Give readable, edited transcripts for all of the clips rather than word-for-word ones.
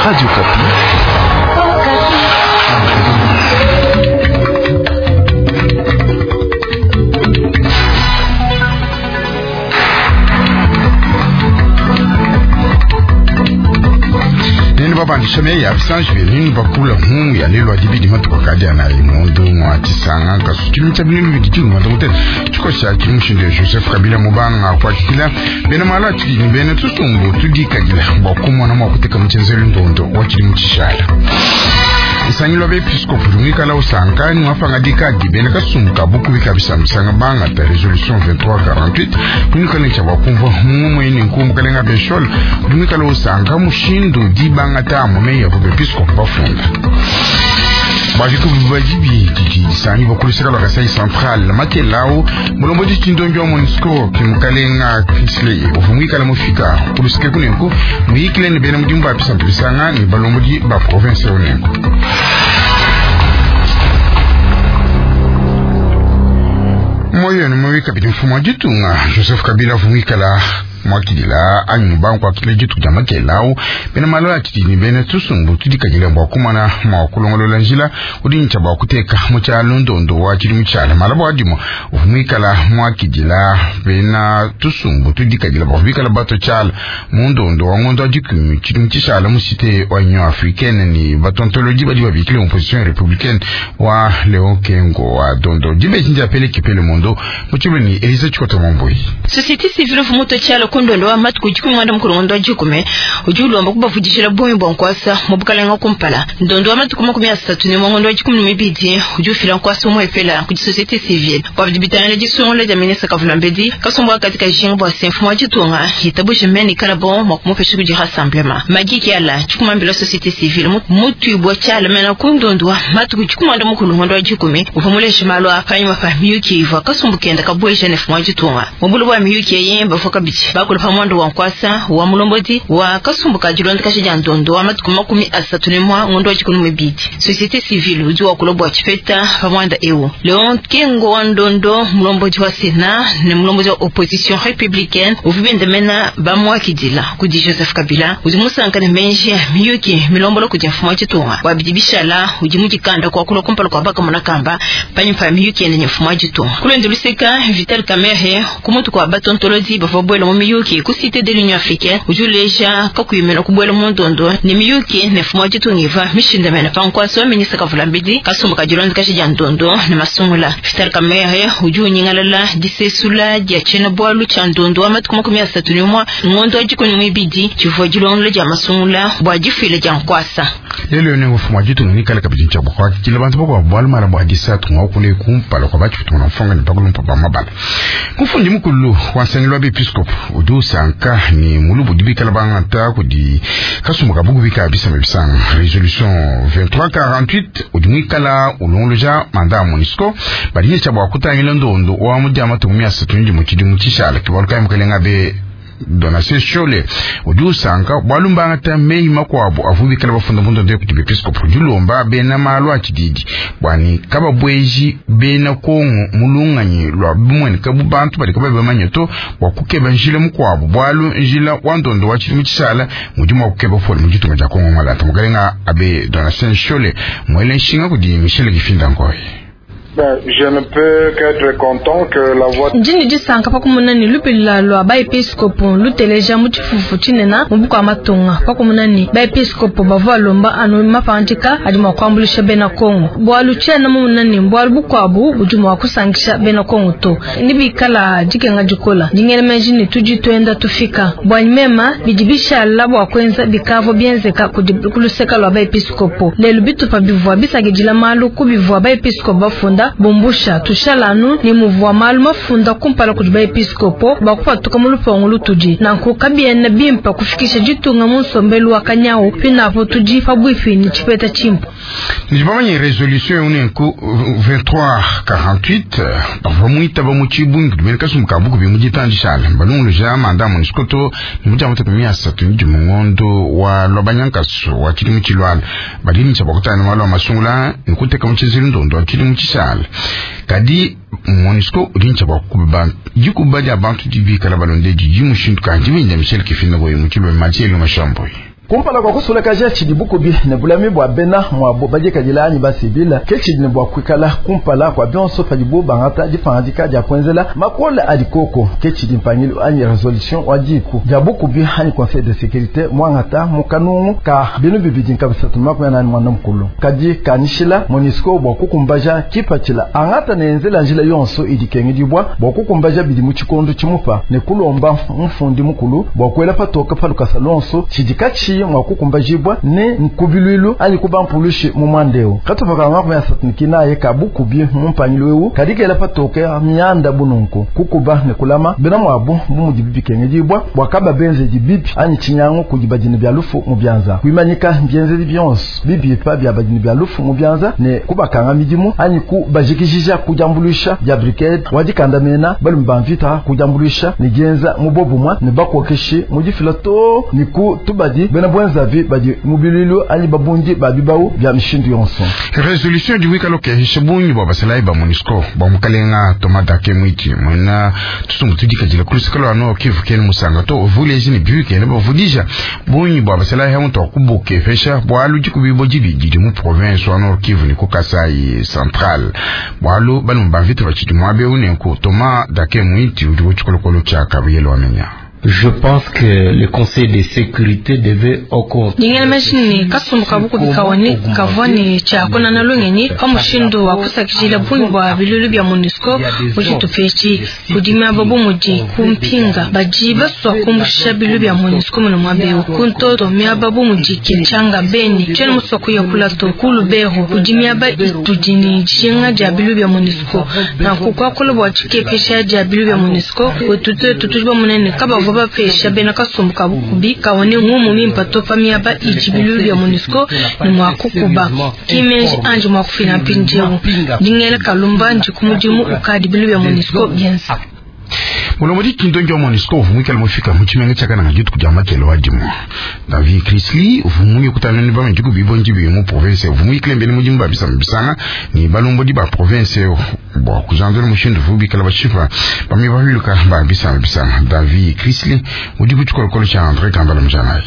Radio Kapi. Bandishamia ya absence vini bakula ya lelo adibidi matuko kadia na imondo mwatisanga kasukili mtabili mbidi mwatamute chukosha kimushinde Joseph Kabila mubanga kwa kila bena malati ni bena tusumbu tudika gila bakumwa na mwakuteka mchenzeli ndondo wakili mchishala Isangilo bepiskopu dumika la usanka ni wafanga dikagi bena kasumuka buku bikabisa msanga banga ta resolution 2348 kunika ni chabakumva mumwe ni nkumu kalenga beshol dumika la usanka mushindu dibanga ta mume ya bepiskopu bafunda bajiku bajibi titi sani bakulisika la Kasai Central makelao mulombo ditindonjo MONUSCO kimukalenga Kisley ofumika la mufika kulisika kunenko muikile ni bena mudimba apisa tulisanga ni balombo di ba province onenko moyo ni mwika biti mfumo jitunga Joseph Kabila fumika la mwakidila anyu banko akile jitu jamake lao bena malo atiti ni bena tusumbu tudika jile mwakumana mwakulongolo lanjila udincha mwakuteka mcha londondo wachili mchala malabo adimo ufumika la mwakidila bena tusumbu tudika jile mwakubika la bato chala mundondo wangondo ajikumi chili mchishala musite wa Union Africaine ni batontoloji badi babikile opposition républicaine wa Léon Kengo wa dondo jibe jinja pele kipele mondo mchulu ni Elisa Chikoto Momboi Société civile fumuto chala kundondo wa matu kujiku mwanda mkurongondo wa jikume ujulu wamba kubafujishila bomi bonkwasa mbukalenga kumpala ndondo wa matu kumakumi asatu ni mwangondo wa jikumu numibidi ujufila nkwasa umwepela kuji société civile wabidibitana lejisu onle jaminesa kavulambedi kasumbuwa katika jingu wa senfumu wa jitunga hitabu jimeni kalabon mwakumupeshu kuji rassemblement magiki ala chukuma mbilo société civile mutu ibuwa chala mena kundondo wa matu kujiku mwanda mkurongondo wa jikume ufumule shimalo apanyi wafa miyuki iwa kasumbukenda kabuwe jenefumu wa jitunga mbulu wa miyuki yemba foka bichi bakulu pamondo wa nkwasa wa mulombodi wa kasumbuka jilondi kashija ndondo wa matukuma kumi asatunemwa ngondo wa jikunu mbidi société civile uji wa kulobo wa chifeta pamwanda ewo Léon Kengo wa ndondo mulombodi wa Sénat ne mulombodi wa opposition républicaine uvibende mena bamwa kidila kudi Joseph Kabila uji musankane menji miyuki milombolo kudi mfumo jitunga wabidibishala uji mujikanda kwa kulo kumpalo kwa baka munakamba panyumpa miyuki ene mfumo jitunga kulenduliseka Vital Kamerhe kumutu kwa batontolozi bafobwelo mumiyuki kusite de l'Union Africaine ujuleja kakuyimela kubwela mundondo ni miyuki nefumo jitungiva mishinda mena pankwaso ministre kavulambidi kasumbuka jilondi kashija ndondo ne masungula Vital Kamerhe ujunyingalala disesula diachena bwalu cha ndondo wa matukuma kumi asatu nimwa ngondo ajikoni mwibidi chivuwa jilongle ja masungula bwajifile ja nkwasa lelo ne ngufumo jitunga nikala kabidi chabo kwa kila bantu bako bwalu mara bwadisatu ngokule kumpala kwa bachi kutunga mfonga ni pakulu mpapa mabala kufundi mukulu wansangilwa bepiskopu udusanka ni mulubu dibika labangata kudi kasumuka buku bika bisa mebisanga resolution 2348 udumikala ulongloja manda MONUSCO badiye chabo akutangila ndondo wa mujama tumia 7 mukidi muchishala kibaluka mkalenga be donation shole udusanka balumbanga tamei makwabo avubikala bafunda mundo nde kuti bepiskopu julomba bena malo akididi bwani kaba bweji bena kongo mulunganyi lwa bumweni kabu bantu bali kaba bamanyoto wakukeba njile mukwabo bwalu njila wandondo wachiri muchisala mujuma wakukeba foli mujitunga ja kongo malata mukalenga abe donation shole mwele nshinga kudi Michel Gifinda Ngoy. Je ne peux qu'être content que la voix Jini disanka pakumunani lupila lwa ba episkopo luteleja mutifufu chinena mubuka matonga pakumunani ba episkopo bavwa lomba anu mafantika adima kwambulisha bena Kongo bwalu chena mumunani bwalu bukwabu ujuma wakusangisha bena Kongo to nibikala jikenga jikola jingene mejini tujitwenda tufika bwanyema bijibisha labo akwenza bikavo bienzeka kuluseka lwa ba episkopo lelu bitu pa bivwa bisagejila malu kubivwa ba episkopo bafunda bombusha tushalanu ni muvwa malu mafunda kumpala kujiba episkopo bakupa tuka mulupongo lutuji na nkukabia na bimpa kufikisha jitunga munsombelu wa kanyao pinapo tuji fabwifi ni chipeta chimpo nijibamanye resolution unenku 2348 bafamuita bamuchibu ngibene kasumuka buku bimujitandishala balungu ja manda MONUSCO to nimujama takumia 3 njimungondo wa lobanyankaso wa kilimu chilwala badini chabakutana malo masungula nkuteka mchizili ndondo wa kilimu chishala kadi MONUSCO udincha bakubba jikuba ja bantu dibi kala balonde jimu shintu kanji winja Michel Gifinda Ngoy mukilo Mathieu Mashamboy kumpala kwa kusula kaja chidi buku bi ne bulami bwa bena mwa bo baje kajila ni basibila ke chidi ne bwa kwikala kumpala kwa bionso fajibo bangata difandi kaja kwenzela makola adikoko ke chidi mpangilo ani resolution wajiku ja buku bi hani conseil de sécurité mwangata mukanungu ka binu bibijin kabisatuma kwa nani mwana mkulu kaji kanishila monisco bwa kukumbaja kipachila angata nenzela njila yonso idikengi dibwa bwa kukumbaja bidi muchikondo chimupa ne kulomba mfundi mukulu bwa kwela patoka paluka salonso chidikachi mwa kukumbajibwa ne nkubilwilu ani kubampulushi mumandeo katopaka ngako ya satnikina ye kabuku bi mumpanyilwewu kadikela patoka myanda bununku kukuba ne kulama bena mwabu bumujibibi kengejibwa bwakaba benze jibibi ani chinyango kujibajini byalufu mubyanza kuimanyika mbyenze byonso bibi pa byabajini byalufu mubyanza ne kubakanga midimu ani kubajikijija kujambulisha bya brigade wajikandamena bali mbamvita kujambulisha nigenza mubobumwa ne bakokeshi mujifilato niku tubadi bena bwenza vi badi mubililu ani babundi babibawu bya mishindu yonso resolution du wikalo ke hishabunyi baba salai ba MONUSCO ba mukalenga tomata ke mwiti mona tusumutudika jila kulusikalo ano Kivu ken musanga to village ni buke ne ba vudija bunyi baba salai ha muto kubuke fesha bwalu jikubibo jibidi mu province ano Kivu ni ko Kasai central bwalu banu mbavite bachidi mwabe une ko toma dake mwiti udiwo chikolokolo cha kabiyelo amenya. Je pense que le Conseil de sécurité devait au compte. Ningene machini kasumbuka buku bikawani kavani cha kuna nalungeni kamushindo wa kusakijila bunwa bilulu bya MONUSCO mujitufechi kudimya babu muji kumpinga bajiba swa kumbusha bilulu bya MONUSCO muno mwabeo kuntoto mya babu muji kichanga beni chene musoku ya kulato kulu beho kudimya ba itujini chinga ja bilulu bya MONUSCO na kukwa kulu wa chike pesha ja bilulu bya MONUSCO wetute tutujba munene kaba baba pesha bena kasumbuka bukubi kawone ngumu mimpato famia ba ijibilu ya MONUSCO ni mwakukuba kimenji anji mwakufina pinjewu dingele kalumba nji kumujimu ukadi bilu ya MONUSCO biensa Mulomodi kindonjo MONUSCO vumwikala mufika muchimenge chakana ngajitu kujama kelo wadimu David Chrisley vumwike kutanani ba njiku bibonji bimu province vumwikala mbeni mujimu babisa mbisana ni balumbodi ba province bwa kujandolo mushindu vubikala bashifa bamibahiluka babisa mbisana David Chrisley mujiku chukolokolo cha André Kambala mjanayi.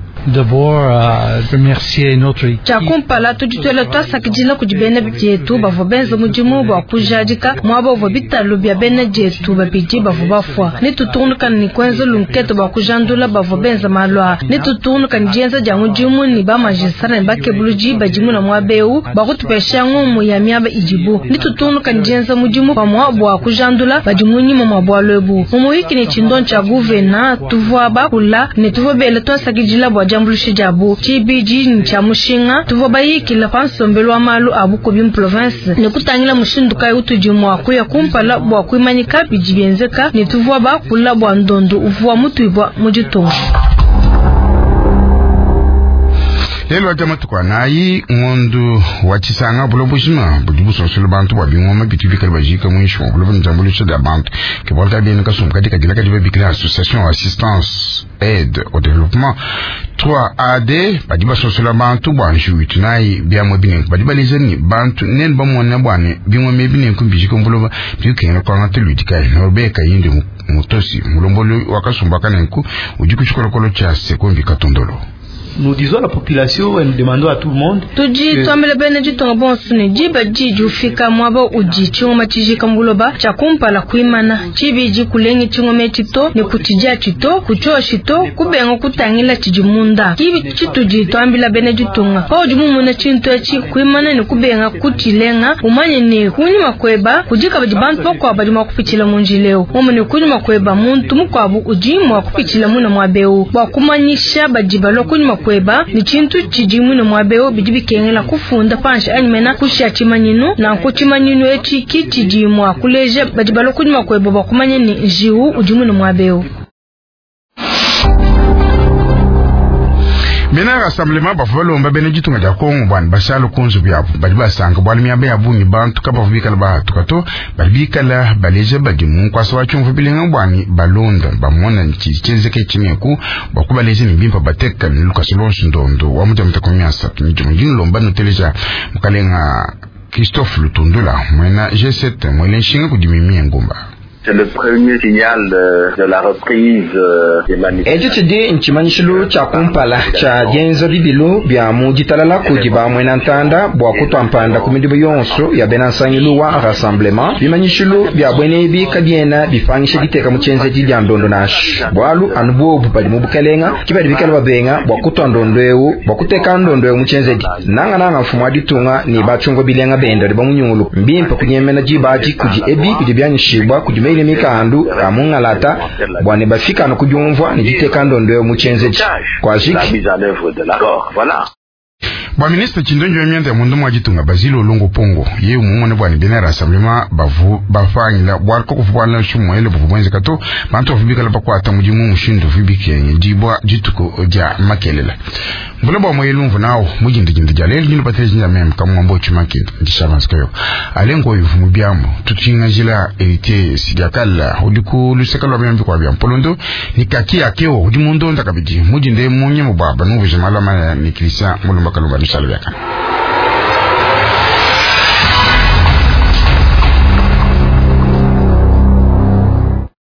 D'abord, remercier notre équipe. Chakumpala tuditwele twasakijila kujibene bjetu bavobenza mujimu bwa kujadika mwabo vobitalo bya bene jetu babiji bavobafwa nitutunuka ni kwenza lunketo bwa kujandula bavobenza malwa nitutunuka njenza ja mujimu ni ba majisara ni bakebuluji bajimu na mwabeu bakutupesha ngumu ya miaba ijibu nitutunuka njenza mujimu kwa mwabo wa kujandula bajimunyi mwabo lebu mumuwiki ni chindon cha guvena tuvwa bakula ni tuvobele twasakijila bwa jambulishi jabu chibiji ni cha mushinga tuvobayiki la pansombelwa malu abuko bim province ne kutangila mushindu kai utujimu akuya kumpala bwa kuimanyika bijibenzeka ne tuvwa bakula bwa ndondo uvuwa mutuibwa mujitongo. Lelo atama tukwa nayi ngondu wachisanga bulobushima budibuso sulubantu babingoma bitubika bajika mwisho bulobu njambulisha da bantu ke bolta bien ka sumka dika dilaka dibe bikira association assistance aide au développement 3AD badibaso sulubantu banju tunayi biamo binen badiba lezeni bantu nen bamona bwane bingoma mebinen kumbijika buloba bikene ko ngate ludika nobeka yindi mutosi mulombolo wakasumba kanenku ujiku chukolokolo cha sekombi katondolo. Nous disons à la population et nous demandons à tout le monde. Tuji tuambele bene jitonga bonsuni jiba jiju fika mwaba uji chingoma chijika mbuloba chakumpala kuimana chibiji kulengi chingome chito ni kutijia chito kuchoa chito kubengo kutangila chijimunda kibi chituji tuambila bene jitonga pao jumumuna chinto echi kuimana ni kubenga kutilenga umanye ni kunyuma kweba kujika bajibantu poko abadima kupichila munjileo umu ni kunyuma kweba muntu mukwabu ujimu wa kupichila muna mwabeu wakumanyisha bajibalo kunyuma kweba ni chintu chijimu na mwabeo bijibikengela kufunda pansha anyimena kushya chimanyinu na kuchimanyinu echi kichijimu akuleje bajibalo kunyuma kweba bakumanye ni jiu ujimu na mwabeo. Bena rassemblement bafalo mba bene jitunga ja Kongo bwan bashalo konzo byabu badiba sanga bwali miabe yabunyi bantu kaba vubikala ba tukato babikala baleje badimu kwaso wachumvu bilenga bwani balonda bamona nchizeke chineku bakubaleje ni bimpa bateka ni Lucas Lonso ndondo wamuja mtakomyasa kinjumjini lomba noteleja mukalenga Christophe Lutundula mwena G7 mwele nshinga kudimimia ngomba. C'est le premier signal de la reprise des manifestations. Ejitide nchimanyishulu cha kumpala cha jenzo ribilo bya mujitalala kujiba mwenantanda bwa kutwampanda kumidibo yonso ya benansangilu wa rassemblement bimanyishulu bya bwenebi kadiena bifangisha diteka muchenze jidya ndondo nash bwalu anubobu pali mubukalenga kibali bikala babenga bwa kutwandondwewu bwa kuteka ndondwewu muchenze di nanga mfumu aditunga ni bachungo bilenga benda riba munyulu mbimpa kunyemena jibaji kuji ebi kuji byanyishibwa kuji meile mikandu amungalata bwane bafika no kujumvwa ni diteka ndondwewu muchenze kwa jiki Bwa ministre Chindonjo Yemiente ya mundu mwajitunga Bazilo Olongo Pongo ye umumone bwani bena rassemblement bafanyila bwarko kufubwana shumwele bufubwenze kato bantu ofubika lapa kwa atamujimu mushindu fubike jibwa jituko ja makelela mbula bwa mwelumvu nao mujindi jaleli jino patezi nja memu kamu mbo chumakindu ndishavanskayo alengo yufumu biamu tutinga jila erite sijakala udiku lusekalo miyambi kwa biamu polondo ni kaki akeo udimundo ndakabidi mujinde munye mubaba nuvu jimala maya ni kilisa mulumba kalumba nishalu yakana